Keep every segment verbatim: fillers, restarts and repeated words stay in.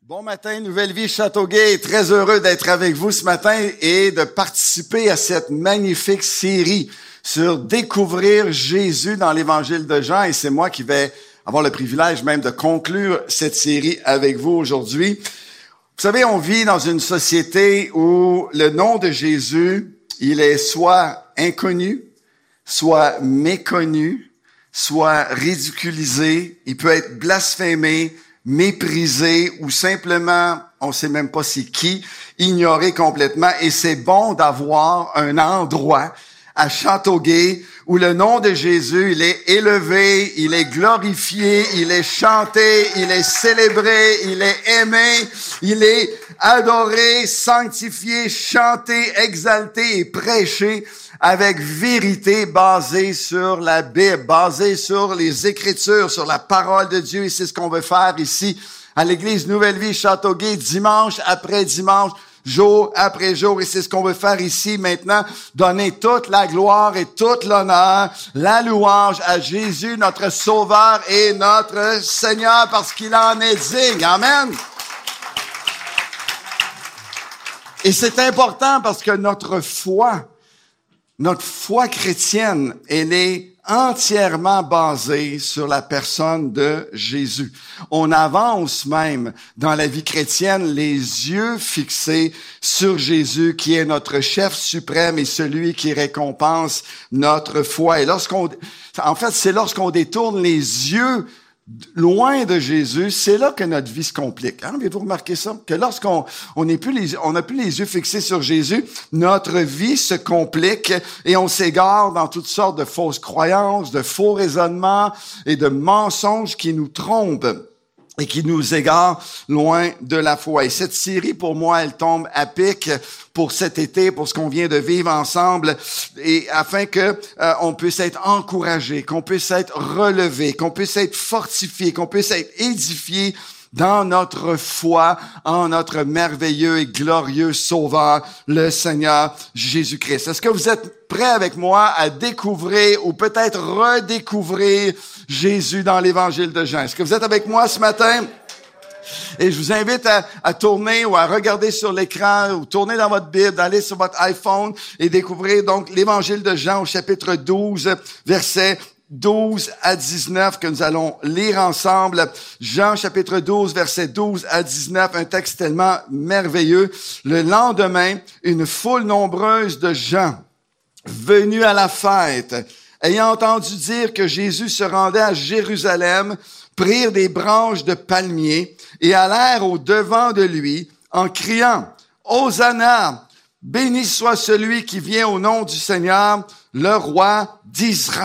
Bon matin, Nouvelle Vie Châteauguay. Très heureux d'être avec vous ce matin et de participer à cette magnifique série sur découvrir Jésus dans l'Évangile de Jean. Et c'est moi qui vais avoir le privilège même de conclure cette série avec vous aujourd'hui. Vous savez, on vit dans une société où le nom de Jésus, il est soit inconnu, soit méconnu, soit ridiculisé, il peut être blasphémé, méprisé ou simplement, on sait même pas c'est qui, ignoré complètement. Et c'est bon d'avoir un endroit à Châteauguay où le nom de Jésus, il est élevé, il est glorifié, il est chanté, il est célébré, il est aimé, il est adoré, sanctifié, chanté, exalté et prêché avec vérité basée sur la Bible, basée sur les Écritures, sur la parole de Dieu. Et c'est ce qu'on veut faire ici à l'Église Nouvelle Vie Châteauguay, dimanche après dimanche, jour après jour. Et c'est ce qu'on veut faire ici maintenant, donner toute la gloire et toute l'honneur, la louange à Jésus, notre Sauveur et notre Seigneur, parce qu'il en est digne. Amen. Et c'est important parce que notre foi, Notre foi chrétienne, elle est entièrement basée sur la personne de Jésus. On avance même dans la vie chrétienne les yeux fixés sur Jésus, qui est notre chef suprême et celui qui récompense notre foi. Et lorsqu'on, en fait, c'est lorsqu'on détourne les yeux loin de Jésus, c'est là que notre vie se complique. Hein? Avez-vous remarqué ça? Que lorsqu'on on n'est plus les, on n'a plus les yeux fixés sur Jésus, notre vie se complique et on s'égare dans toutes sortes de fausses croyances, de faux raisonnements et de mensonges qui nous trompent et qui nous égarent loin de la foi. Et cette série, pour moi, elle tombe à pic pour cet été, pour ce qu'on vient de vivre ensemble, et afin que euh, on puisse être encouragé, qu'on puisse être relevé, qu'on puisse être fortifié, qu'on puisse être édifié dans notre foi en notre merveilleux et glorieux Sauveur, le Seigneur Jésus-Christ. Est-ce que vous êtes prêts avec moi à découvrir ou peut-être redécouvrir Jésus dans l'Évangile de Jean? Est-ce que vous êtes avec moi ce matin? Et je vous invite à, à tourner ou à regarder sur l'écran ou tourner dans votre Bible, d'aller sur votre iPhone et découvrir donc l'Évangile de Jean au chapitre douze, verset douze à dix-neuf que nous allons lire ensemble. Jean chapitre douze, verset douze à dix-neuf, un texte tellement merveilleux. Le lendemain, une foule nombreuse de gens venus à la fête, ayant entendu dire que Jésus se rendait à Jérusalem, prirent des branches de palmier et allèrent au devant de lui en criant « Hosanna! Béni soit celui qui vient au nom du Seigneur, le roi d'Israël. »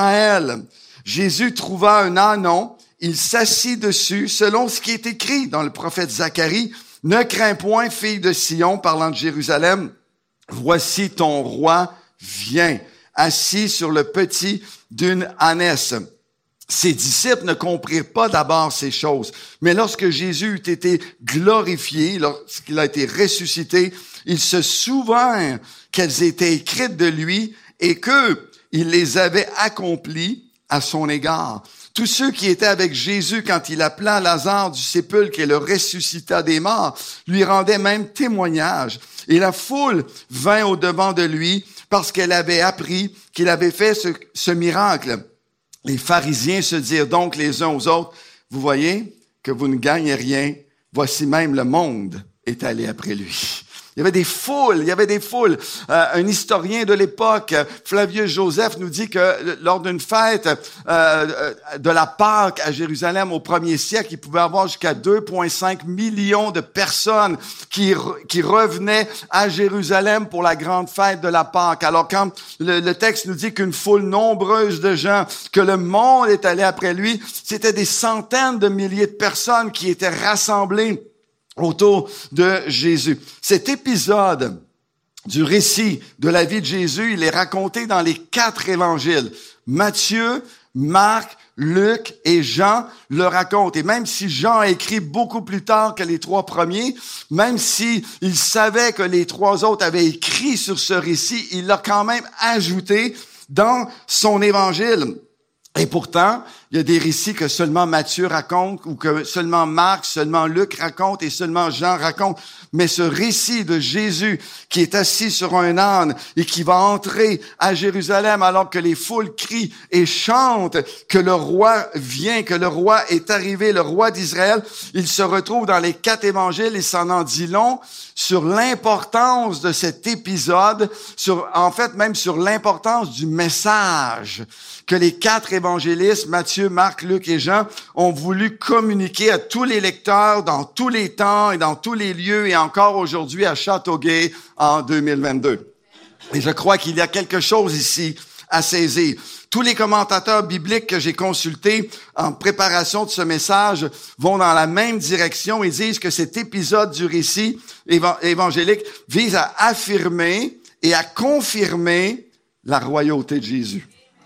Jésus trouva un ânon, il s'assit dessus, selon ce qui est écrit dans le prophète Zacharie. « Ne crains point, fille de Sion, parlant de Jérusalem, voici ton roi vient, assis sur le petit d'une ânesse. » Ses disciples ne comprirent pas d'abord ces choses, mais lorsque Jésus eut été glorifié, lorsqu'il a été ressuscité, ils se souvinrent qu'elles étaient écrites de lui et qu'il les avait accomplies à son égard. Tous ceux qui étaient avec Jésus quand il appela Lazare du sépulcre et le ressuscita des morts, lui rendaient même témoignage. Et la foule vint au-devant de lui parce qu'elle avait appris qu'il avait fait ce, ce miracle. Les pharisiens se dirent donc les uns aux autres, « Vous voyez que vous ne gagnez rien, voici même le monde est allé après lui. » Il y avait des foules, il y avait des foules. Euh, un historien de l'époque, Flavius Joseph, nous dit que lors d'une fête euh, de la Pâque à Jérusalem au premier siècle, il pouvait y avoir jusqu'à deux virgule cinq millions de personnes qui, qui revenaient à Jérusalem pour la grande fête de la Pâque. Alors quand le, le texte nous dit qu'une foule nombreuse de gens, que le monde est allé après lui, c'était des centaines de milliers de personnes qui étaient rassemblées autour de Jésus. Cet épisode du récit de la vie de Jésus, il est raconté dans les quatre évangiles. Matthieu, Marc, Luc et Jean le racontent. Et même si Jean a écrit beaucoup plus tard que les trois premiers, même si il savait que les trois autres avaient écrit sur ce récit, il l'a quand même ajouté dans son évangile. Et pourtant, il y a des récits que seulement Matthieu raconte ou que seulement Marc, seulement Luc raconte et seulement Jean raconte. Mais ce récit de Jésus qui est assis sur un âne et qui va entrer à Jérusalem alors que les foules crient et chantent que le roi vient, que le roi est arrivé, le roi d'Israël, il se retrouve dans les quatre évangiles et ça en dit long sur l'importance de cet épisode, sur, en fait même sur l'importance du message que les quatre évangélistes, Matthieu, Marc, Luc et Jean, ont voulu communiquer à tous les lecteurs dans tous les temps et dans tous les lieux et encore aujourd'hui à Châteauguay en deux mille vingt-deux. Et je crois qu'il y a quelque chose ici à saisir. Tous les commentateurs bibliques que j'ai consultés en préparation de ce message vont dans la même direction et disent que cet épisode du récit évangélique vise à affirmer et à confirmer la royauté de Jésus.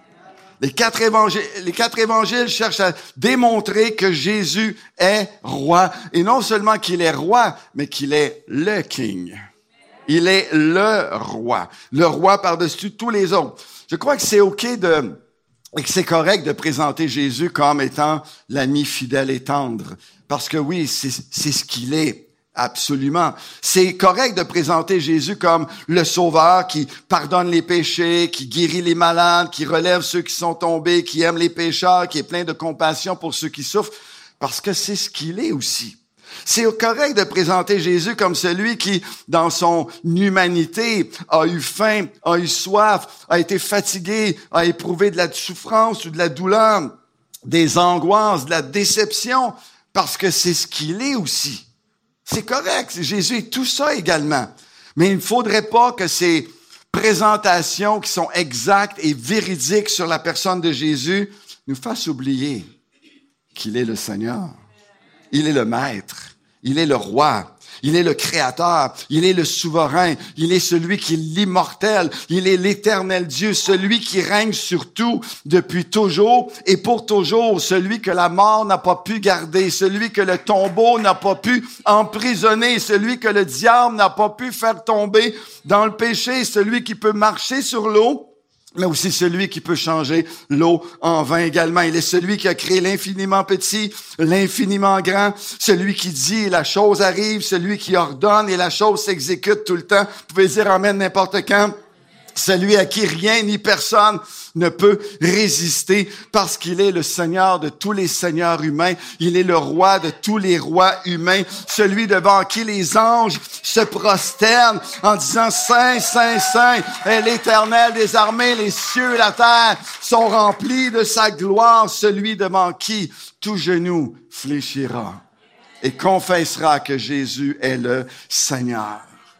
Les quatre évangiles, les quatre évangiles cherchent à démontrer que Jésus est roi. Et non seulement qu'il est roi, mais qu'il est le King. Il est le roi. Le roi par-dessus tous les autres. Je crois que c'est OK de, et que c'est correct de présenter Jésus comme étant l'ami fidèle et tendre. Parce que oui, c'est, c'est ce qu'il est. Absolument. C'est correct de présenter Jésus comme le Sauveur qui pardonne les péchés, qui guérit les malades, qui relève ceux qui sont tombés, qui aime les pécheurs, qui est plein de compassion pour ceux qui souffrent, parce que c'est ce qu'il est aussi. C'est correct de présenter Jésus comme celui qui, dans son humanité, a eu faim, a eu soif, a été fatigué, a éprouvé de la souffrance ou de la douleur, des angoisses, de la déception, parce que c'est ce qu'il est aussi. C'est correct, Jésus est tout ça également. Mais il ne faudrait pas que ces présentations qui sont exactes et véridiques sur la personne de Jésus nous fassent oublier qu'il est le Seigneur. Il est le Maître. Il est le Roi. Il est le Créateur. Il est le Souverain. Il est celui qui est l'immortel. Il est l'éternel Dieu, celui qui règne sur tout depuis toujours et pour toujours, celui que la mort n'a pas pu garder, celui que le tombeau n'a pas pu emprisonner, celui que le diable n'a pas pu faire tomber dans le péché, celui qui peut marcher sur l'eau, mais aussi celui qui peut changer l'eau en vin également. Il est celui qui a créé l'infiniment petit, l'infiniment grand, celui qui dit et la chose arrive, celui qui ordonne et la chose s'exécute tout le temps. Vous pouvez dire amen n'importe quand. Celui à qui rien ni personne ne peut résister parce qu'il est le Seigneur de tous les seigneurs humains. Il est le roi de tous les rois humains. Celui devant qui les anges se prosternent en disant « Saint, Saint, Saint est l'Éternel des armées. Les cieux et la terre sont remplis de sa gloire. Celui devant qui tout genou fléchira et confessera que Jésus est le Seigneur. »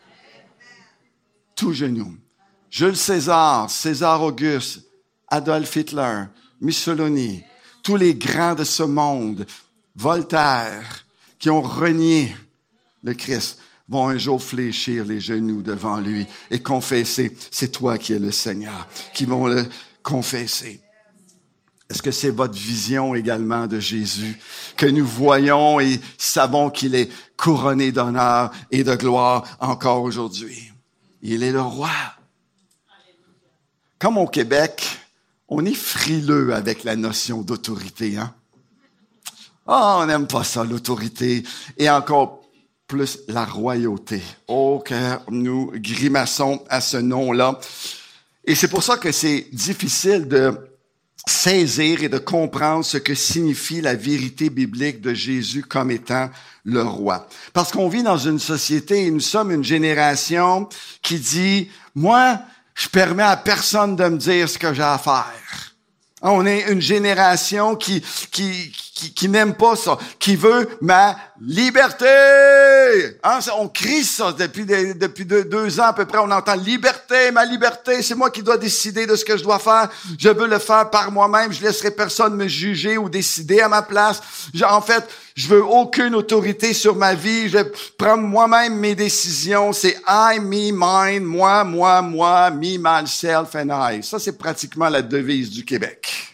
Tout genou. Jules César, César Auguste, Adolf Hitler, Mussolini, tous les grands de ce monde, Voltaire, qui ont renié le Christ, vont un jour fléchir les genoux devant lui et confesser, c'est toi qui es le Seigneur, qui vont le confesser. Est-ce que c'est votre vision également de Jésus, que nous voyons et savons qu'il est couronné d'honneur et de gloire encore aujourd'hui? Il est le roi. Comme au Québec, on est frileux avec la notion d'autorité, hein? Ah, oh, on n'aime pas ça, l'autorité, et encore plus la royauté. Oh, que nous grimaçons à ce nom-là. Et c'est pour ça que c'est difficile de saisir et de comprendre ce que signifie la vérité biblique de Jésus comme étant le roi. Parce qu'on vit dans une société et nous sommes une génération qui dit, moi, je permets à personne de me dire ce que j'ai à faire. On est une génération qui, qui, qui, qui n'aime pas ça, qui veut ma liberté. Hein, on crie ça depuis, des, depuis deux, deux ans à peu près. On entend liberté, ma liberté, c'est moi qui dois décider de ce que je dois faire. Je veux le faire par moi-même. Je laisserai personne me juger ou décider à ma place. Je, en fait, je veux aucune autorité sur ma vie. Je vais prendre moi-même mes décisions. C'est I, me, mine, moi, moi, moi, me, myself and I. Ça, c'est pratiquement la devise du Québec.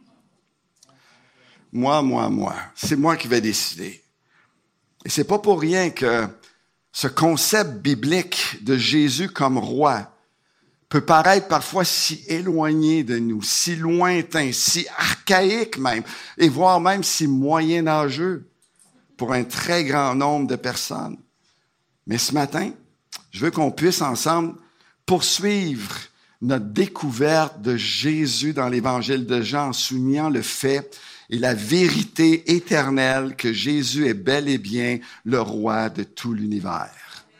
Moi, moi, moi. C'est moi qui vais décider. Et c'est pas pour rien que ce concept biblique de Jésus comme roi peut paraître parfois si éloigné de nous, si lointain, si archaïque même, et voire même si moyenâgeux pour un très grand nombre de personnes. Mais ce matin, je veux qu'on puisse ensemble poursuivre notre découverte de Jésus dans l'Évangile de Jean en soulignant le fait et la vérité éternelle que Jésus est bel et bien le roi de tout l'univers.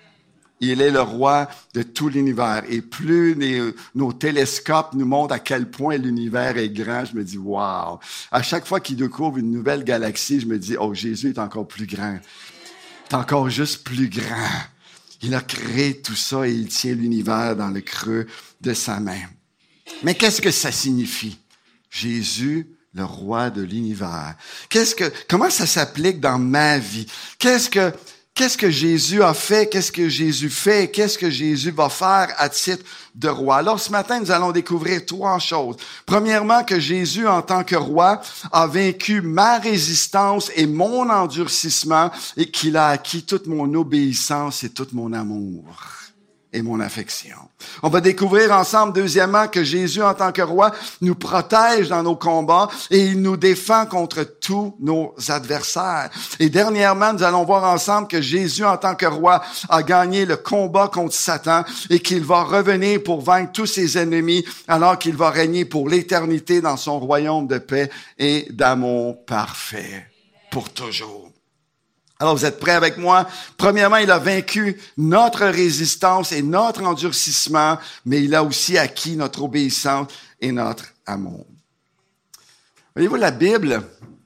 Il est le roi de tout l'univers. Et plus les, nos télescopes nous montrent à quel point l'univers est grand, je me dis, wow! À chaque fois qu'il découvre une nouvelle galaxie, je me dis, oh, Jésus est encore plus grand. Il est encore juste plus grand. Il a créé tout ça et il tient l'univers dans le creux de sa main. Mais qu'est-ce que ça signifie? Jésus, le roi de l'univers. Qu'est-ce que, comment ça s'applique dans ma vie? Qu'est-ce que, qu'est-ce que Jésus a fait? Qu'est-ce que Jésus fait? Qu'est-ce que Jésus va faire à titre de roi? Alors, ce matin, nous allons découvrir trois choses. Premièrement, que Jésus, en tant que roi, a vaincu ma résistance et mon endurcissement et qu'il a acquis toute mon obéissance et tout mon amour et mon affection. On va découvrir ensemble, deuxièmement, que Jésus, en tant que roi, nous protège dans nos combats et il nous défend contre tous nos adversaires. Et dernièrement, nous allons voir ensemble que Jésus, en tant que roi, a gagné le combat contre Satan et qu'il va revenir pour vaincre tous ses ennemis alors qu'il va régner pour l'éternité dans son royaume de paix et d'amour parfait pour toujours. Alors, vous êtes prêts avec moi? Premièrement, il a vaincu notre résistance et notre endurcissement, mais il a aussi acquis notre obéissance et notre amour. Voyez-vous, la Bible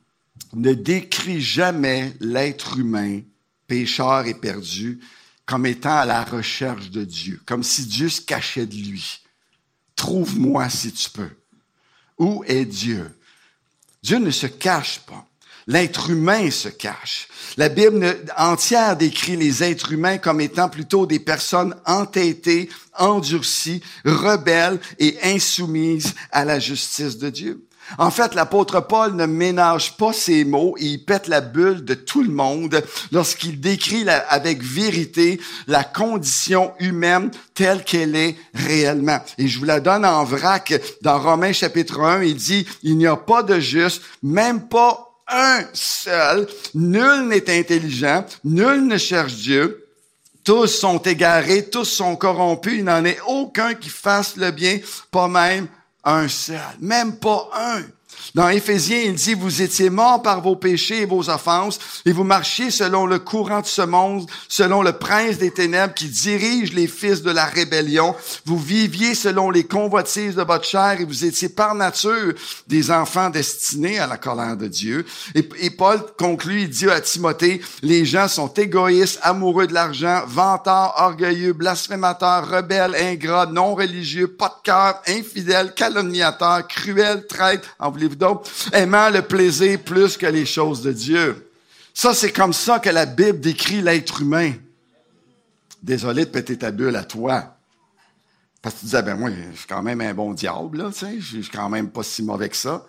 ne décrit jamais l'être humain, pécheur et perdu, comme étant à la recherche de Dieu, comme si Dieu se cachait de lui. Trouve-moi si tu peux. Où est Dieu? Dieu ne se cache pas. L'être humain se cache. La Bible entière décrit les êtres humains comme étant plutôt des personnes entêtées, endurcies, rebelles et insoumises à la justice de Dieu. En fait, l'apôtre Paul ne ménage pas ses mots et il pète la bulle de tout le monde lorsqu'il décrit la, avec vérité la condition humaine telle qu'elle est réellement. Et je vous la donne en vrac dans Romains chapitre un, il dit « Il n'y a pas de juste, même pas un seul, nul n'est intelligent, nul ne cherche Dieu, tous sont égarés, tous sont corrompus, il n'en est aucun qui fasse le bien, pas même un seul, même pas un. » Dans Éphésiens, il dit, « Vous étiez morts par vos péchés et vos offenses, et vous marchiez selon le courant de ce monde, selon le prince des ténèbres qui dirige les fils de la rébellion. Vous viviez selon les convoitises de votre chair, et vous étiez par nature des enfants destinés à la colère de Dieu. » Et, et Paul conclut, il dit à Timothée, « Les gens sont égoïstes, amoureux de l'argent, vantards, orgueilleux, blasphémateurs, rebelles, ingrats, non religieux, pas de cœur, infidèles, calomniateurs, cruels, traîtres. » En voulez-vous d'autres? Aimant le plaisir plus que les choses de Dieu. Ça, c'est comme ça que la Bible décrit l'être humain. Désolé de péter ta bulle à toi. Parce que tu disais, ben moi, je suis quand même un bon diable, là, tu sais, je suis quand même pas si mauvais que ça.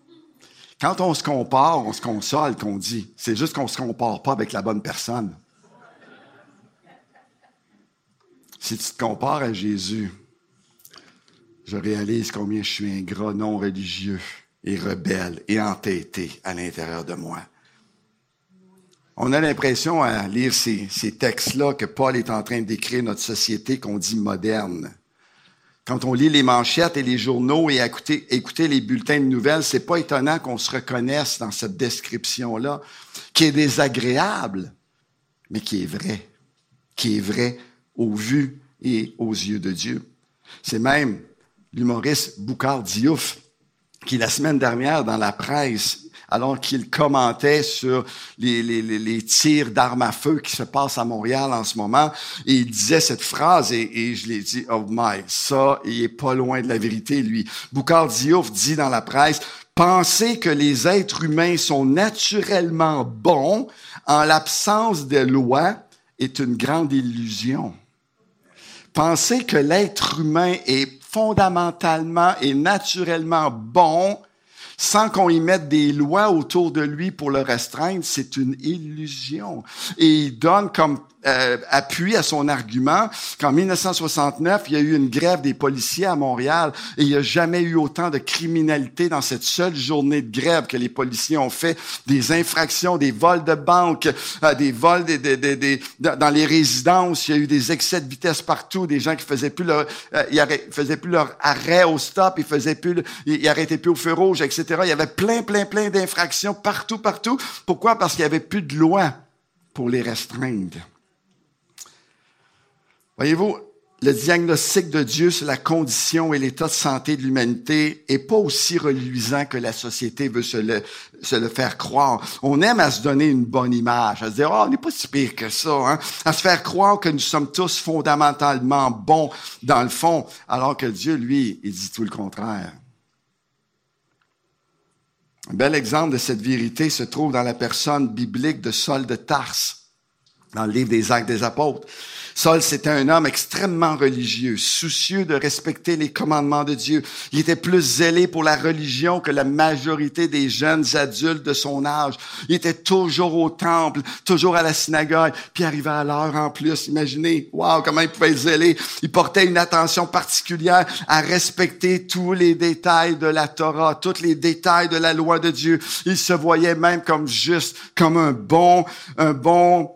Quand on se compare, on se console, qu'on dit. C'est juste qu'on se compare pas avec la bonne personne. Si tu te compares à Jésus, je réalise combien je suis ingrat, non religieux et rebelle et entêté à l'intérieur de moi. On a l'impression à lire ces, ces textes-là que Paul est en train de décrire notre société qu'on dit moderne. Quand on lit les manchettes et les journaux et écouter, écouter les bulletins de nouvelles, c'est pas étonnant qu'on se reconnaisse dans cette description-là, qui est désagréable, mais qui est vraie, qui est vraie au vu et aux yeux de Dieu. C'est même l'humoriste Boukhar Diouf qui, la semaine dernière, dans la presse, alors qu'il commentait sur les, les, les tirs d'armes à feu qui se passent à Montréal en ce moment, et il disait cette phrase, et, et je l'ai dit, oh my, ça, il est pas loin de la vérité, lui. Boukhar Diouf dit dans la presse, « Penser que les êtres humains sont naturellement bons en l'absence de loi est une grande illusion. Penser que l'être humain est fondamentalement et naturellement bon, sans qu'on y mette des lois autour de lui pour le restreindre, c'est une illusion. » Et il donne comme euh, appui à son argument qu'en dix-neuf cent soixante-neuf, il y a eu une grève des policiers à Montréal et il n'y a jamais eu autant de criminalité dans cette seule journée de grève que les policiers ont fait des infractions, des vols de banque, euh, des vols des, des, des, des, dans les résidences. Il y a eu des excès de vitesse partout, des gens qui faisaient plus leur, euh, ils arrêt, faisaient plus leur arrêt au stop, ils faisaient plus, le, ils, ils arrêtaient plus au feu rouge, et cetera. Il y avait plein, plein, plein d'infractions partout, partout. Pourquoi? Parce qu'il y avait plus de loi pour les restreindre. Voyez-vous, le diagnostic de Dieu sur la condition et l'état de santé de l'humanité est pas aussi reluisant que la société veut se le, se le faire croire. On aime à se donner une bonne image, à se dire « Ah, oh, on n'est pas si pire que ça hein? », à se faire croire que nous sommes tous fondamentalement bons dans le fond, alors que Dieu, lui, il dit tout le contraire. Un bel exemple de cette vérité se trouve dans la personne biblique de Saul de Tarse, dans le livre des Actes des Apôtres. Saul, c'était un homme extrêmement religieux, soucieux de respecter les commandements de Dieu. Il était plus zélé pour la religion que la majorité des jeunes adultes de son âge. Il était toujours au temple, toujours à la synagogue, puis arrivait à l'heure en plus. Imaginez, wow, comment il pouvait être zélé. Il portait une attention particulière à respecter tous les détails de la Torah, tous les détails de la loi de Dieu. Il se voyait même comme juste, comme un bon, un bon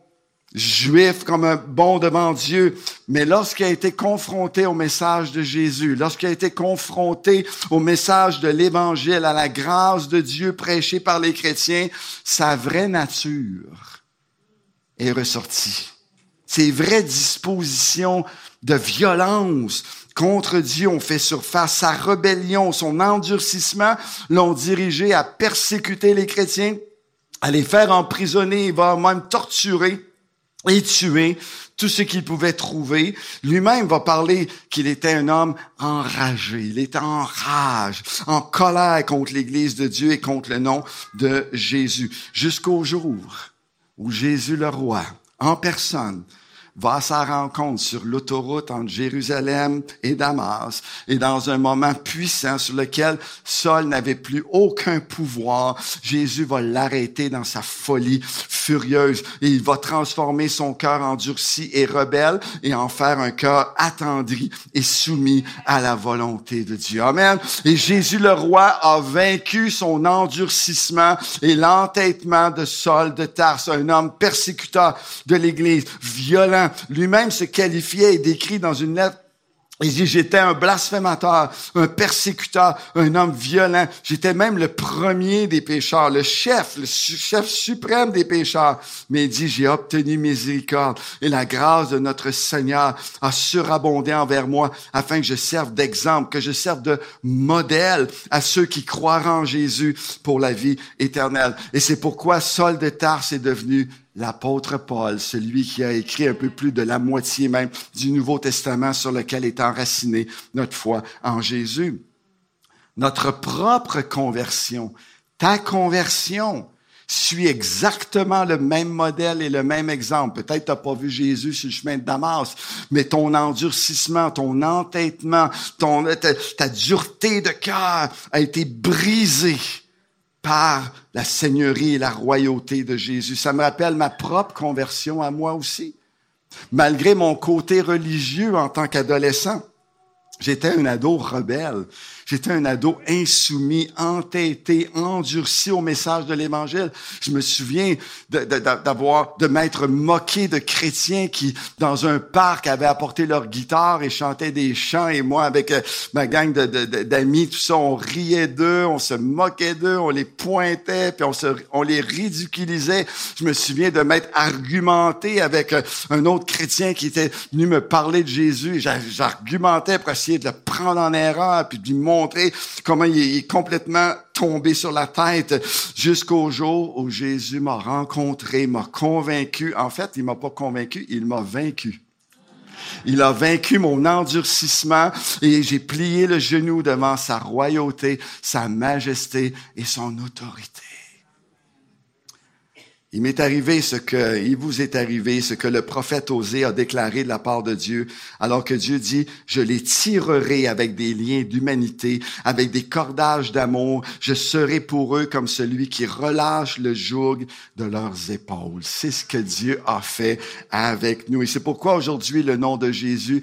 Juif, comme un bon devant Dieu. Mais lorsqu'il a été confronté au message de Jésus, lorsqu'il a été confronté au message de l'Évangile, à la grâce de Dieu prêchée par les chrétiens, sa vraie nature est ressortie. Ses vraies dispositions de violence contre Dieu ont fait surface. Sa rébellion, son endurcissement l'ont dirigé à persécuter les chrétiens, à les faire emprisonner, voire même torturer et tuer tout ce qu'il pouvait trouver. Lui-même va parler qu'il était un homme enragé. Il était en rage, en colère contre l'Église de Dieu et contre le nom de Jésus. Jusqu'au jour où Jésus le roi, en personne, va à sa rencontre sur l'autoroute entre Jérusalem et Damas, et dans un moment puissant sur lequel Saul n'avait plus aucun pouvoir, Jésus va l'arrêter dans sa folie furieuse, et il va transformer son cœur endurci et rebelle, et en faire un cœur attendri et soumis à la volonté de Dieu. Amen. Et Jésus le roi a vaincu son endurcissement et l'entêtement de Saul de Tarse, un homme persécuteur de l'Église, violent. Lui-même se qualifiait et décrit dans une lettre. Il dit, j'étais un blasphémateur, un persécuteur, un homme violent. J'étais même le premier des pécheurs, le chef, le su- chef suprême des pécheurs. Mais il dit, j'ai obtenu miséricorde et la grâce de notre Seigneur a surabondé envers moi afin que je serve d'exemple, que je serve de modèle à ceux qui croiront en Jésus pour la vie éternelle. Et c'est pourquoi Saul de Tarse est devenu l'apôtre Paul, celui qui a écrit un peu plus de la moitié même du Nouveau Testament sur lequel est enracinée notre foi en Jésus. Notre propre conversion, ta conversion, suit exactement le même modèle et le même exemple. Peut-être t'as pas vu Jésus sur le chemin de Damas, mais ton endurcissement, ton entêtement, ton, ta, ta dureté de cœur a été brisée par la seigneurie et la royauté de Jésus. Ça me rappelle ma propre conversion à moi aussi. Malgré mon côté religieux en tant qu'adolescent, j'étais un ado rebelle. J'étais un ado insoumis, entêté, endurci au message de l'Évangile. Je me souviens de, de, d'avoir, de m'être moqué de chrétiens qui, dans un parc, avaient apporté leur guitare et chantaient des chants. Et moi, avec ma gang de, de, de, d'amis, tout ça, on riait d'eux, on se moquait d'eux, on les pointait, puis on, se, on les ridiculisait. Je me souviens de m'être argumenté avec un autre chrétien qui était venu me parler de Jésus. J'argumentais pour essayer de le prendre en erreur, puis de lui montrer comment il est complètement tombé sur la tête jusqu'au jour où Jésus m'a rencontré, m'a convaincu. En fait, il m'a pas convaincu, il m'a vaincu. Il a vaincu mon endurcissement et j'ai plié le genou devant sa royauté, sa majesté et son autorité. Il m'est arrivé ce que, il vous est arrivé ce que le prophète Osée a déclaré de la part de Dieu, alors que Dieu dit, je les tirerai avec des liens d'humanité, avec des cordages d'amour, je serai pour eux comme celui qui relâche le joug de leurs épaules. C'est ce que Dieu a fait avec nous. Et c'est pourquoi aujourd'hui le nom de Jésus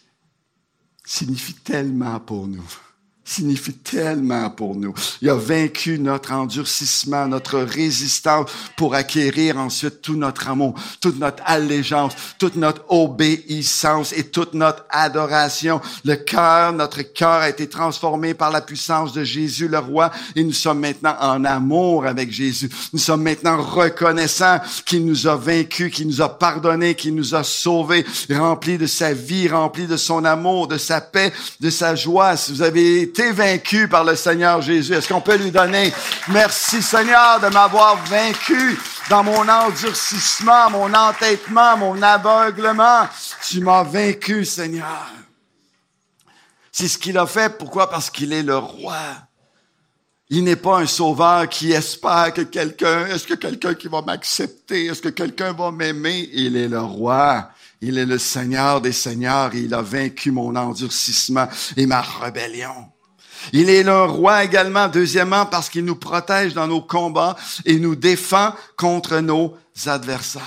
signifie tellement pour nous. signifie tellement pour nous. Il a vaincu notre endurcissement, notre résistance pour acquérir ensuite tout notre amour, toute notre allégeance, toute notre obéissance et toute notre adoration. Le cœur, notre cœur a été transformé par la puissance de Jésus le roi et nous sommes maintenant en amour avec Jésus. Nous sommes maintenant reconnaissants qu'il nous a vaincus, qu'il nous a pardonnés, qu'il nous a sauvés, remplis de sa vie, remplis de son amour, de sa paix, de sa joie. Si vous avez été vaincu par le Seigneur Jésus, est-ce qu'on peut lui donner merci Seigneur de m'avoir vaincu dans mon endurcissement, mon entêtement, mon aveuglement. Tu m'as vaincu Seigneur. C'est ce qu'il a fait. Pourquoi? Parce qu'il est le roi. Il n'est pas un sauveur qui espère que quelqu'un, est-ce que quelqu'un qui va m'accepter? Est-ce que quelqu'un va m'aimer? Il est le roi. Il est le Seigneur des Seigneurs et il a vaincu mon endurcissement et ma rébellion. Il est le roi également, deuxièmement, parce qu'il nous protège dans nos combats et nous défend contre nos adversaires.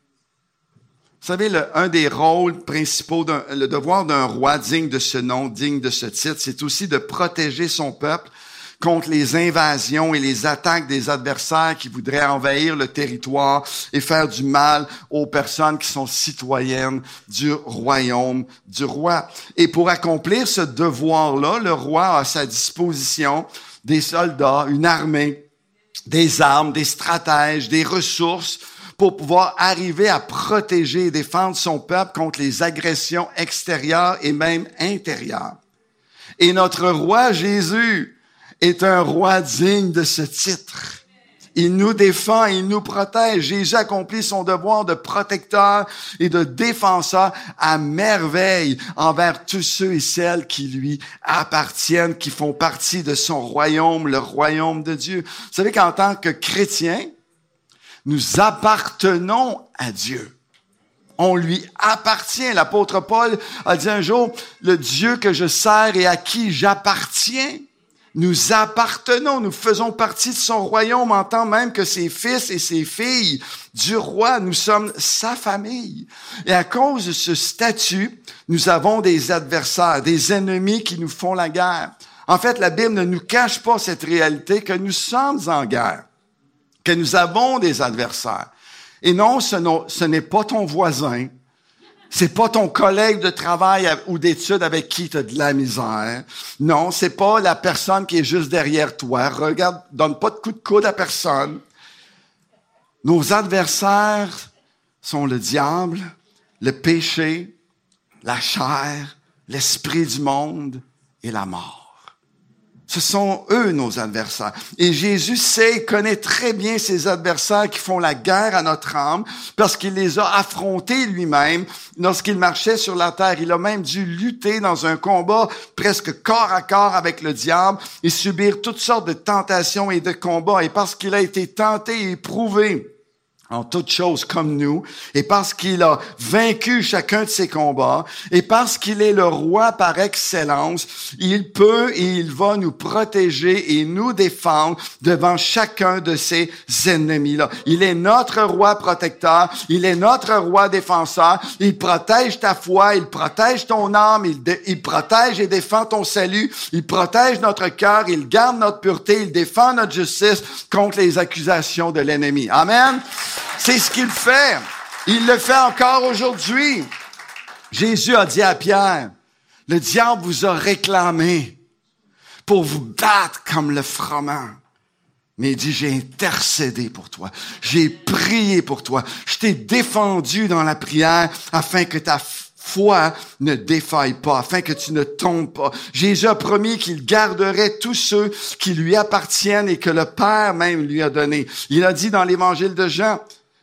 Vous savez, le, un des rôles principaux, d'un, le devoir d'un roi digne de ce nom, digne de ce titre, c'est aussi de protéger son peuple contre les invasions et les attaques des adversaires qui voudraient envahir le territoire et faire du mal aux personnes qui sont citoyennes du royaume du roi. Et pour accomplir ce devoir-là, le roi a à sa disposition des soldats, une armée, des armes, des stratèges, des ressources pour pouvoir arriver à protéger et défendre son peuple contre les agressions extérieures et même intérieures. Et notre roi Jésus est un roi digne de ce titre. Il nous défend, il nous protège. Jésus accomplit son devoir de protecteur et de défenseur à merveille envers tous ceux et celles qui lui appartiennent, qui font partie de son royaume, le royaume de Dieu. Vous savez qu'en tant que chrétiens, nous appartenons à Dieu. On lui appartient. L'apôtre Paul a dit un jour, le Dieu que je sers et à qui j'appartiens. Nous appartenons, nous faisons partie de son royaume en tant même que ses fils et ses filles du roi. Nous sommes sa famille. Et à cause de ce statut, nous avons des adversaires, des ennemis qui nous font la guerre. En fait, la Bible ne nous cache pas cette réalité que nous sommes en guerre, que nous avons des adversaires. Et non, ce n'est pas ton voisin. C'est pas ton collègue de travail ou d'études avec qui tu as de la misère. Non, c'est pas la personne qui est juste derrière toi. Regarde, donne pas de coup de coude à personne. Nos adversaires sont le diable, le péché, la chair, l'esprit du monde et la mort. Ce sont eux nos adversaires. Et Jésus sait, connaît très bien ces adversaires qui font la guerre à notre âme parce qu'il les a affrontés lui-même lorsqu'il marchait sur la terre. Il a même dû lutter dans un combat presque corps à corps avec le diable et subir toutes sortes de tentations et de combats. Et parce qu'il a été tenté et éprouvé en toutes choses comme nous, et parce qu'il a vaincu chacun de ses combats, et parce qu'il est le roi par excellence, il peut et il va nous protéger et nous défendre devant chacun de ses ennemis-là. Il est notre roi protecteur, il est notre roi défenseur, il protège ta foi, il protège ton âme, il, dé, il protège et défend ton salut, il protège notre cœur, il garde notre pureté, il défend notre justice contre les accusations de l'ennemi. Amen. C'est ce qu'il fait. Il le fait encore aujourd'hui. Jésus a dit à Pierre, le diable vous a réclamé pour vous battre comme le froment. Mais il dit, j'ai intercédé pour toi. J'ai prié pour toi. Je t'ai défendu dans la prière afin que ta foi ne défaille pas, afin que tu ne tombes pas. Jésus a promis qu'il garderait tous ceux qui lui appartiennent et que le Père même lui a donné. Il a dit dans l'évangile de Jean,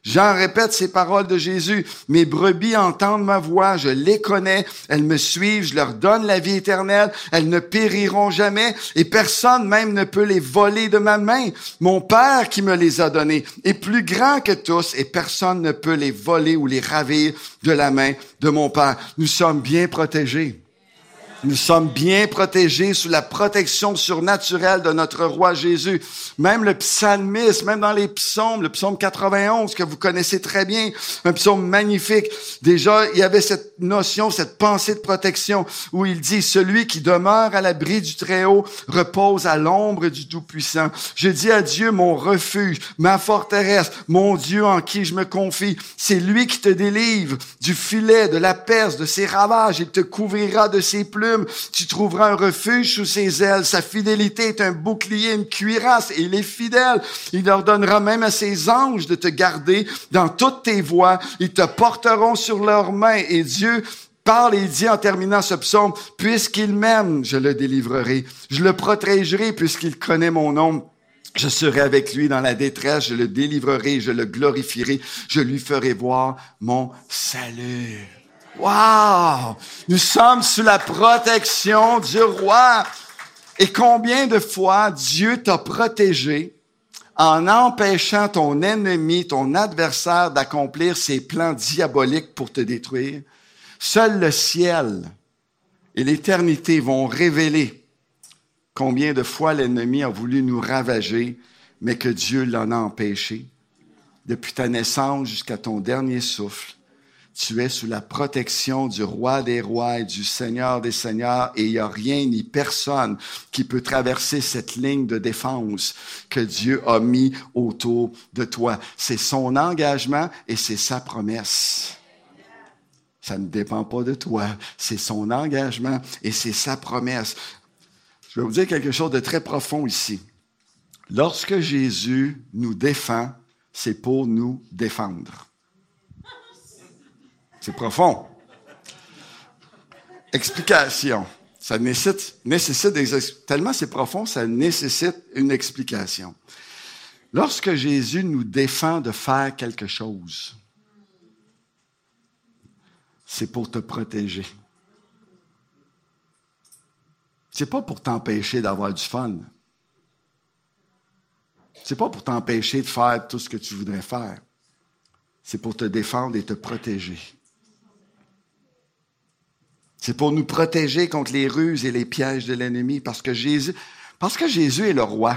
Jean répète ces paroles de Jésus. « Mes brebis entendent ma voix, je les connais, elles me suivent, je leur donne la vie éternelle, elles ne périront jamais et personne même ne peut les voler de ma main. Mon Père qui me les a donnés est plus grand que tous et personne ne peut les voler ou les ravir de la main de mon Père. » Nous sommes bien protégés. Nous sommes bien protégés sous la protection surnaturelle de notre roi Jésus. Même le psalmiste, même dans les psaumes, le psaume quatre-vingt-onze que vous connaissez très bien, un psaume magnifique. Déjà, il y avait cette notion, cette pensée de protection où il dit « Celui qui demeure à l'abri du Très-Haut repose à l'ombre du Tout-Puissant. Je dis à Dieu mon refuge, ma forteresse, mon Dieu en qui je me confie. C'est lui qui te délivre du filet, de la peste, de ses ravages. Il te couvrira de ses plumes. Tu trouveras un refuge sous ses ailes. Sa fidélité est un bouclier, une cuirasse, et il est fidèle. Il ordonnera même à ses anges de te garder dans toutes tes voies. Ils te porteront sur leurs mains. » Et Dieu parle et dit en terminant ce psaume, « Puisqu'il m'aime, je le délivrerai. Je le protégerai puisqu'il connaît mon nom. Je serai avec lui dans la détresse. Je le délivrerai, je le glorifierai. Je lui ferai voir mon salut. » Wow! Nous sommes sous la protection du roi. Et combien de fois Dieu t'a protégé en empêchant ton ennemi, ton adversaire d'accomplir ses plans diaboliques pour te détruire? Seul le ciel et l'éternité vont révéler combien de fois l'ennemi a voulu nous ravager, mais que Dieu l'en a empêché. Depuis ta naissance jusqu'à ton dernier souffle, tu es sous la protection du roi des rois et du Seigneur des seigneurs et il n'y a rien ni personne qui peut traverser cette ligne de défense que Dieu a mis autour de toi. C'est son engagement et c'est sa promesse. Ça ne dépend pas de toi. C'est son engagement et c'est sa promesse. Je vais vous dire quelque chose de très profond ici. Lorsque Jésus nous défend, c'est pour nous défendre. C'est profond. Explication. Ça nécessite, nécessite des, tellement c'est profond, ça nécessite une explication. Lorsque Jésus nous défend de faire quelque chose, c'est pour te protéger. C'est pas pour t'empêcher d'avoir du fun. C'est pas pour t'empêcher de faire tout ce que tu voudrais faire. C'est pour te défendre et te protéger. C'est pour nous protéger contre les ruses et les pièges de l'ennemi, parce que Jésus, parce que Jésus est le roi.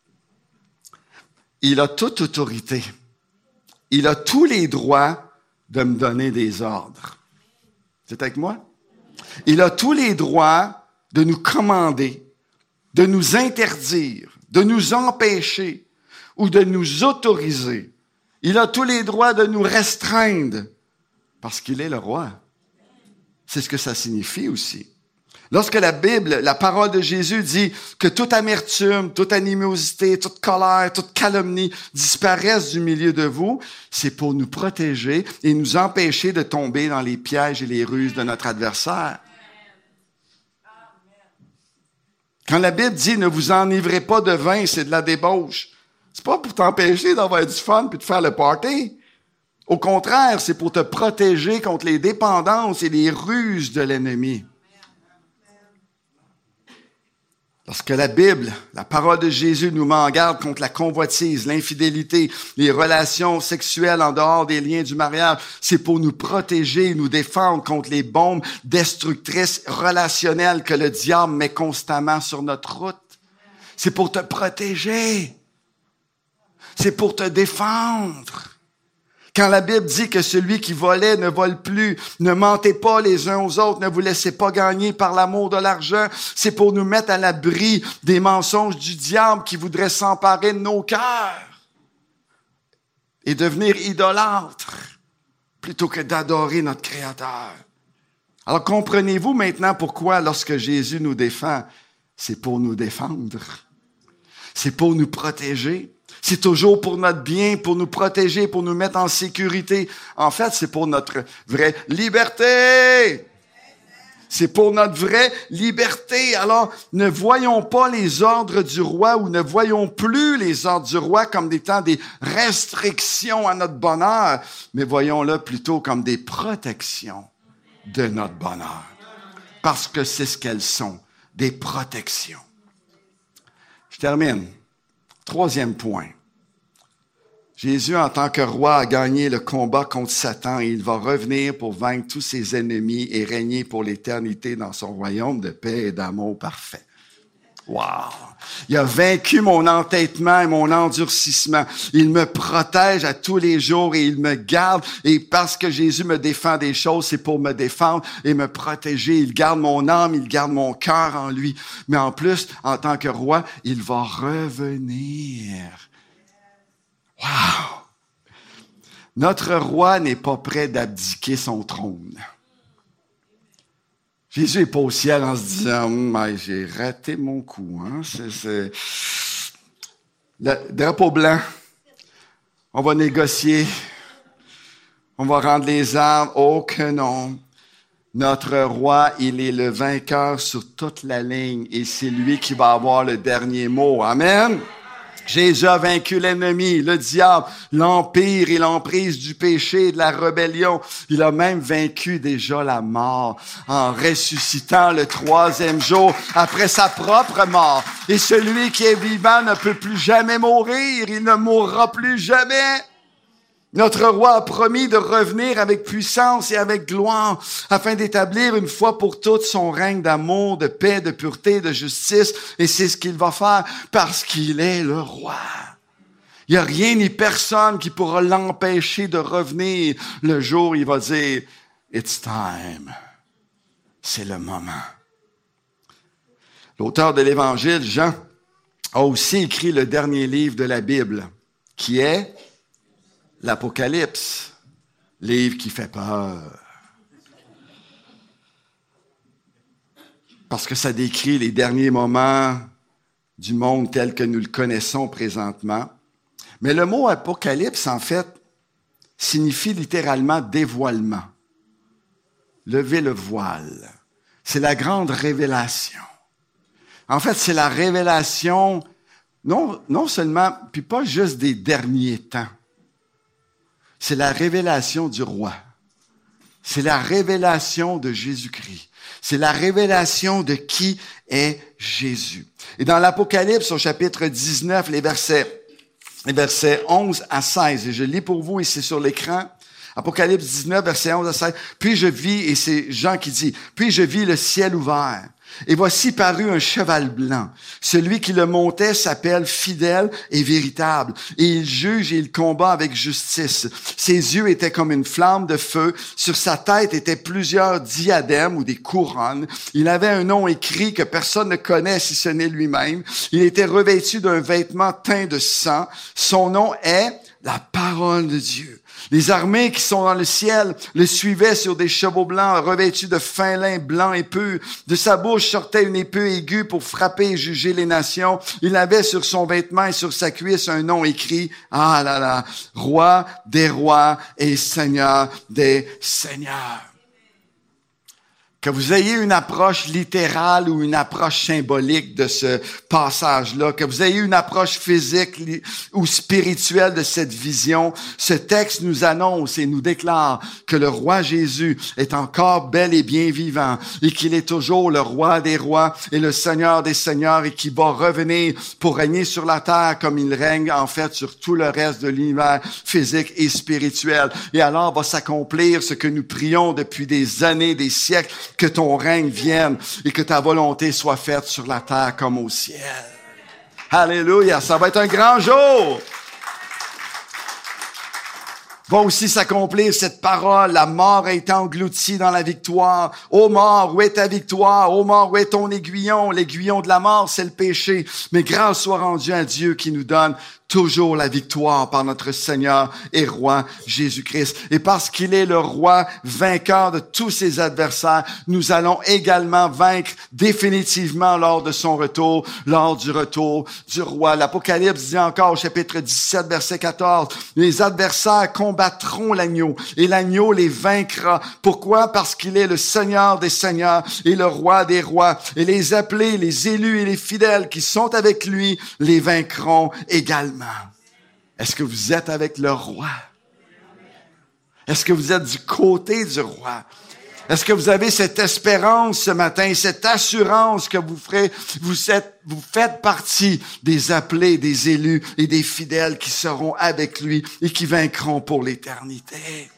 Il a toute autorité. Il a tous les droits de me donner des ordres. C'est avec moi? Il a tous les droits de nous commander, de nous interdire, de nous empêcher ou de nous autoriser. Il a tous les droits de nous restreindre parce qu'il est le roi. C'est ce que ça signifie aussi. Lorsque la Bible, la parole de Jésus dit que toute amertume, toute animosité, toute colère, toute calomnie disparaissent du milieu de vous, c'est pour nous protéger et nous empêcher de tomber dans les pièges et les ruses de notre adversaire. Quand la Bible dit « ne vous enivrez pas de vin », c'est de la débauche. C'est pas pour t'empêcher d'avoir du fun puis de faire le party. Au contraire, c'est pour te protéger contre les dépendances et les ruses de l'ennemi. Lorsque la Bible, la parole de Jésus nous met en garde contre la convoitise, l'infidélité, les relations sexuelles en dehors des liens du mariage, c'est pour nous protéger et nous défendre contre les bombes destructrices relationnelles que le diable met constamment sur notre route. C'est pour te protéger. C'est pour te défendre. Quand la Bible dit que celui qui volait ne vole plus, ne mentez pas les uns aux autres, ne vous laissez pas gagner par l'amour de l'argent, c'est pour nous mettre à l'abri des mensonges du diable qui voudrait s'emparer de nos cœurs et devenir idolâtres plutôt que d'adorer notre Créateur. Alors comprenez-vous maintenant pourquoi lorsque Jésus nous défend, c'est pour nous défendre, c'est pour nous protéger. C'est toujours pour notre bien, pour nous protéger, pour nous mettre en sécurité. En fait, c'est pour notre vraie liberté. C'est pour notre vraie liberté. Alors, ne voyons pas les ordres du roi ou ne voyons plus les ordres du roi comme étant des restrictions à notre bonheur, mais voyons-le plutôt comme des protections de notre bonheur. Parce que c'est ce qu'elles sont, des protections. Je termine. Troisième point. Jésus, en tant que roi, a gagné le combat contre Satan et il va revenir pour vaincre tous ses ennemis et régner pour l'éternité dans son royaume de paix et d'amour parfait. Wow! Il a vaincu mon entêtement et mon endurcissement. Il me protège à tous les jours et il me garde. Et parce que Jésus me défend des choses, c'est pour me défendre et me protéger. Il garde mon âme, il garde mon cœur en lui. Mais en plus, en tant que roi, il va revenir. Wow! Notre roi n'est pas prêt d'abdiquer son trône. Jésus n'est pas au ciel en se disant hum, « j'ai raté mon coup. Hein? » c'est, c'est... Le drapeau blanc, on va négocier, on va rendre les armes. Oh que non! Notre roi, il est le vainqueur sur toute la ligne et c'est lui qui va avoir le dernier mot. Amen! Jésus a vaincu l'ennemi, le diable, l'empire et l'emprise du péché et de la rébellion. Il a même vaincu déjà la mort en ressuscitant le troisième jour après sa propre mort. Et celui qui est vivant ne peut plus jamais mourir. Il ne mourra plus jamais. Notre roi a promis de revenir avec puissance et avec gloire afin d'établir une fois pour toutes son règne d'amour, de paix, de pureté, de justice. Et c'est ce qu'il va faire parce qu'il est le roi. Il n'y a rien ni personne qui pourra l'empêcher de revenir le jour où il va dire « It's time ». C'est le moment. L'auteur de l'Évangile, Jean, a aussi écrit le dernier livre de la Bible, qui est l'Apocalypse, livre qui fait peur. Parce que ça décrit les derniers moments du monde tel que nous le connaissons présentement. Mais le mot apocalypse, en fait, signifie littéralement dévoilement. Lever le voile. C'est la grande révélation. En fait, c'est la révélation, non, non seulement, puis pas juste des derniers temps. C'est la révélation du roi. C'est la révélation de Jésus-Christ. C'est la révélation de qui est Jésus. Et dans l'Apocalypse, au chapitre dix-neuf, les versets, les versets onze à seize, et je lis pour vous ici sur l'écran, Apocalypse dix-neuf, versets onze à seize. Puis je vis, et c'est Jean qui dit, puis je vis le ciel ouvert. Et voici parut un cheval blanc. Celui qui le montait s'appelle Fidèle et Véritable. Et il juge et il combat avec justice. Ses yeux étaient comme une flamme de feu. Sur sa tête étaient plusieurs diadèmes ou des couronnes. Il avait un nom écrit que personne ne connaît si ce n'est lui-même. Il était revêtu d'un vêtement teint de sang. Son nom est la parole de Dieu. Les armées qui sont dans le ciel le suivaient sur des chevaux blancs, revêtus de fin lin blanc et pur. De sa bouche sortait une épée aiguë pour frapper et juger les nations. Il avait sur son vêtement et sur sa cuisse un nom écrit, ah là là, Roi des rois et Seigneur des seigneurs. Que vous ayez une approche littérale ou une approche symbolique de ce passage-là, que vous ayez une approche physique ou spirituelle de cette vision, ce texte nous annonce et nous déclare que le roi Jésus est encore bel et bien vivant et qu'il est toujours le roi des rois et le Seigneur des seigneurs et qu'il va revenir pour régner sur la terre comme il règne en fait sur tout le reste de l'univers physique et spirituel. Et alors va s'accomplir ce que nous prions depuis des années, des siècles, que ton règne vienne et que ta volonté soit faite sur la terre comme au ciel. Alléluia, ça va être un grand jour. Va aussi s'accomplir cette parole. La mort a été engloutie dans la victoire. Ô mort, où est ta victoire? Ô mort, où est ton aiguillon? L'aiguillon de la mort, c'est le péché. Mais grâce soit rendue à Dieu qui nous donne toujours la victoire par notre Seigneur et Roi Jésus-Christ. Et parce qu'il est le Roi vainqueur de tous ses adversaires, nous allons également vaincre définitivement lors de son retour, lors du retour du Roi. L'Apocalypse dit encore au chapitre dix-sept, verset quatorze, « Les adversaires combattront l'agneau et l'agneau les vaincra. » Pourquoi? Parce qu'il est le Seigneur des seigneurs et le Roi des rois. Et les appelés, les élus et les fidèles qui sont avec lui les vaincront également. Est-ce que vous êtes avec le Roi? Est-ce que vous êtes du côté du Roi? Est-ce que vous avez cette espérance ce matin, cette assurance que vous ferez, vous êtes, vous faites partie des appelés, des élus et des fidèles qui seront avec lui et qui vaincront pour l'éternité?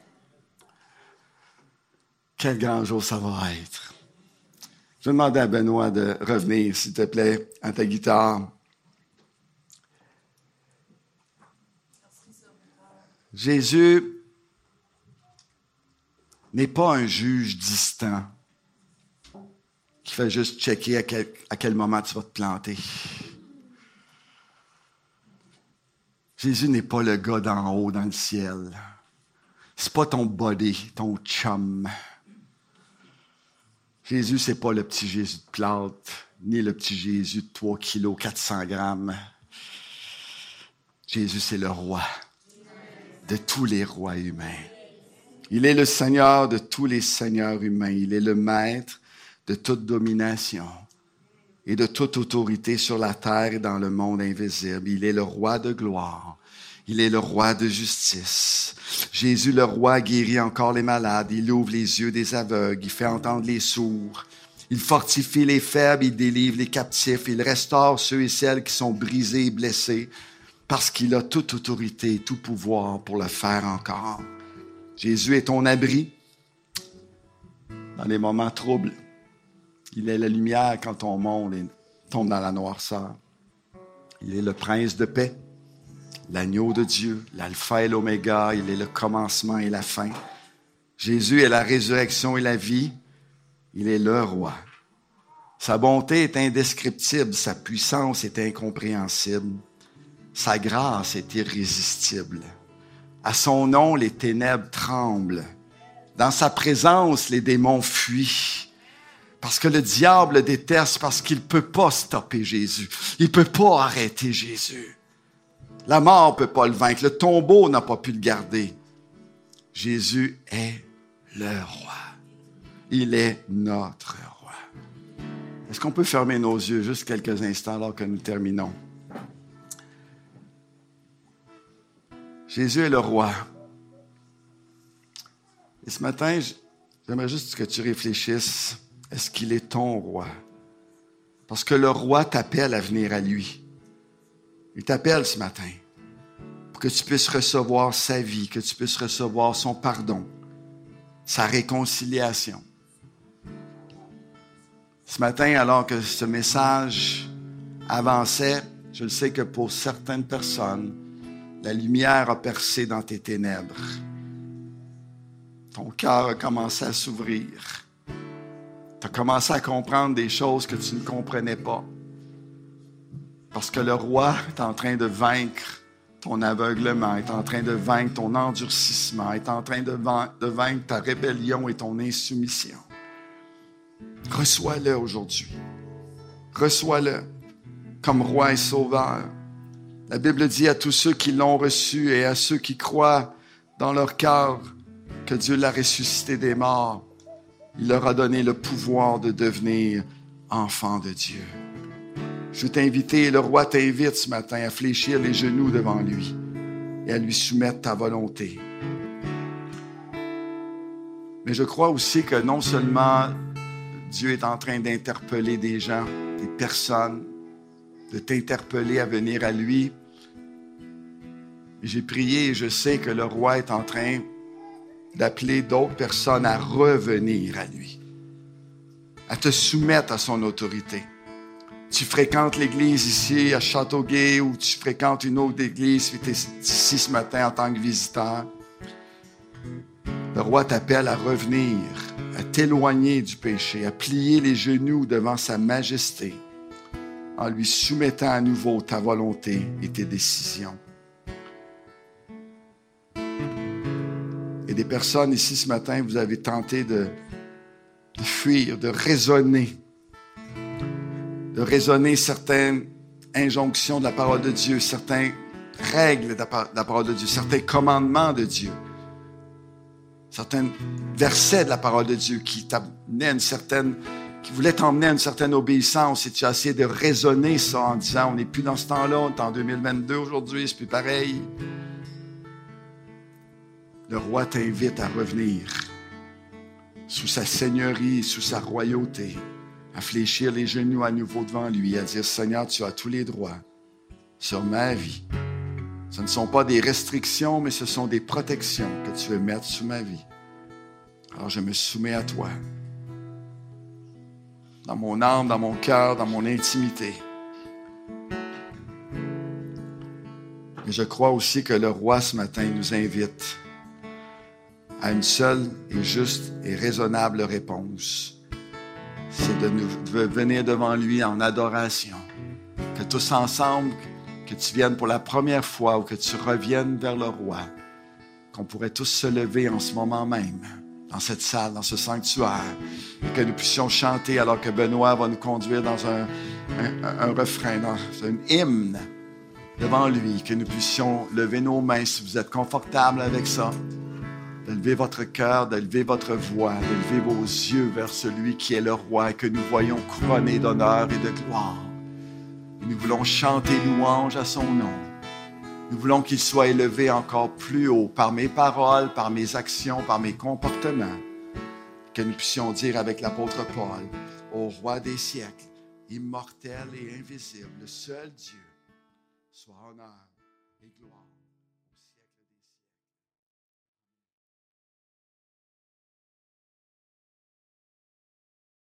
Quel grand jour ça va être. Je vais demander à Benoît de revenir, s'il te plaît, à ta guitare. Jésus n'est pas un juge distant qui fait juste checker à quel, à quel moment tu vas te planter. Jésus n'est pas le gars d'en haut dans le ciel. C'est pas ton buddy, ton chum. Jésus, c'est pas le petit Jésus de plâtre, ni le petit Jésus de trois kilos, quatre cents grammes. Jésus, c'est le roi de tous les rois humains. Il est le Seigneur de tous les seigneurs humains. Il est le maître de toute domination et de toute autorité sur la terre et dans le monde invisible. Il est le roi de gloire. Il est le roi de justice. Jésus, le roi, guérit encore les malades. Il ouvre les yeux des aveugles. Il fait entendre les sourds. Il fortifie les faibles. Il délivre les captifs. Il restaure ceux et celles qui sont brisés et blessés parce qu'il a toute autorité et tout pouvoir pour le faire encore. Jésus est ton abri dans les moments troubles. Il est la lumière quand ton monde tombe dans la noirceur. Il est le prince de paix, l'agneau de Dieu, l'alpha et l'oméga. Il est le commencement et la fin. Jésus est la résurrection et la vie. Il est le roi. Sa bonté est indescriptible, sa puissance est incompréhensible. Sa grâce est irrésistible. À son nom, les ténèbres tremblent. Dans sa présence, les démons fuient. Parce que le diable le déteste, parce qu'il ne peut pas stopper Jésus. Il ne peut pas arrêter Jésus. La mort ne peut pas le vaincre. Le tombeau n'a pas pu le garder. Jésus est le roi. Il est notre roi. Est-ce qu'on peut fermer nos yeux juste quelques instants alors que nous terminons? Jésus est le roi. Et ce matin, j'aimerais juste que tu réfléchisses. Est-ce qu'il est ton roi? Parce que le roi t'appelle à venir à lui. Il t'appelle ce matin pour que tu puisses recevoir sa vie, que tu puisses recevoir son pardon, sa réconciliation. Ce matin, alors que ce message avançait, je le sais que pour certaines personnes, la lumière a percé dans tes ténèbres. Ton cœur a commencé à s'ouvrir. Tu as commencé à comprendre des choses que tu ne comprenais pas. Parce que le roi est en train de vaincre ton aveuglement, est en train de vaincre ton endurcissement, est en train de, va- de vaincre ta rébellion et ton insoumission. Reçois-le aujourd'hui. Reçois-le comme roi et sauveur. La Bible dit à tous ceux qui l'ont reçu et à ceux qui croient dans leur cœur que Dieu l'a ressuscité des morts. Il leur a donné le pouvoir de devenir enfants de Dieu. Je veux t'inviter, le roi t'invite ce matin à fléchir les genoux devant lui et à lui soumettre ta volonté. Mais je crois aussi que non seulement Dieu est en train d'interpeller des gens, des personnes, de t'interpeller à venir à lui. J'ai prié et je sais que le roi est en train d'appeler d'autres personnes à revenir à lui, à te soumettre à son autorité. Tu fréquentes l'église ici à Châteauguay ou tu fréquentes une autre église et tu es ici ce matin en tant que visiteur. Le roi t'appelle à revenir, à t'éloigner du péché, à plier les genoux devant sa majesté, en lui soumettant à nouveau ta volonté et tes décisions. Et des personnes ici ce matin, vous avez tenté de, de fuir, de raisonner, de raisonner certaines injonctions de la parole de Dieu, certaines règles de la parole de Dieu, certains commandements de Dieu, certains versets de la parole de Dieu qui t'amenaient à une certaine, qui voulaient t'emmener à une certaine obéissance, et tu as essayé de raisonner ça en disant, on n'est plus dans ce temps-là, on est en deux mille vingt-deux aujourd'hui, c'est plus pareil. Le roi t'invite à revenir sous sa seigneurie, sous sa royauté, à fléchir les genoux à nouveau devant lui, à dire, Seigneur, tu as tous les droits sur ma vie. Ce ne sont pas des restrictions, mais ce sont des protections que tu veux mettre sous ma vie. Alors je me soumets à toi. Dans mon âme, dans mon cœur, dans mon intimité. Et je crois aussi que le roi ce matin nous invite à une seule et juste et raisonnable réponse. C'est de, nous, de venir devant lui en adoration. Que tous ensemble, que tu viennes pour la première fois ou que tu reviennes vers le roi, qu'on pourrait tous se lever en ce moment même, dans cette salle, dans ce sanctuaire, et que nous puissions chanter alors que Benoît va nous conduire dans un, un, un, un refrain, dans un hymne devant lui, que nous puissions lever nos mains si vous êtes confortable avec ça, de lever votre cœur, de lever votre voix, de lever vos yeux vers celui qui est le roi et que nous voyons couronné d'honneur et de gloire. Et nous voulons chanter louange à son nom. Nous voulons qu'il soit élevé encore plus haut par mes paroles, par mes actions, par mes comportements. Que nous puissions dire avec l'apôtre Paul, au roi des siècles, immortel et invisible, le seul Dieu, soit honneur et gloire.